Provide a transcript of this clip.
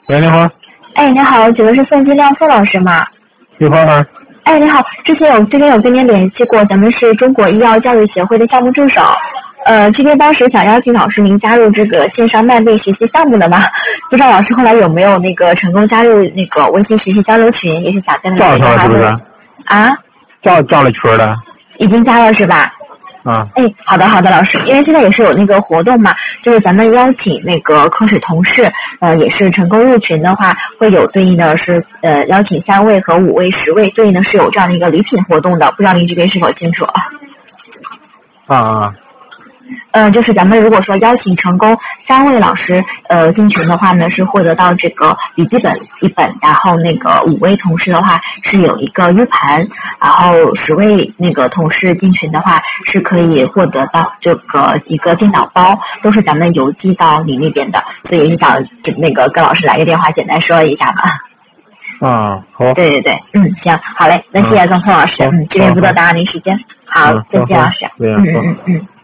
喂，你好。 哎，你好，请问是宋金亮宋老师吗？ 你好。 哎，你好，之前有跟您联系过，咱们是中国医药教育协会的项目助手。这边当时想邀请老师您加入这个线上慢病学习项目的嘛，不知道老师后来有没有成功加入微信学习交流群，也是想跟您加了是不是？ 啊？ 加了群了。 已经加了是吧？哎，好的，老师，因为现在也是有活动嘛，就是咱们邀请科室同事，也是成功入群的话，会有对应的是邀请3位和5位、10位，对应的是有这样的一个礼品活动的，不知道您这边是否清楚啊？就是咱们如果说邀请成功3位老师进群的话呢，是获得到这个笔记本1本，然后5位同事的话是有一个 U 盘，然后10位同事进群的话是可以获得到这个一个电脑包，都是咱们邮寄到你那边的，所以也是想跟老师来个电话简单说一下嘛。 好。 对，行，好嘞，那谢谢宋老师，这边不多打扰您时间，好，再见老师。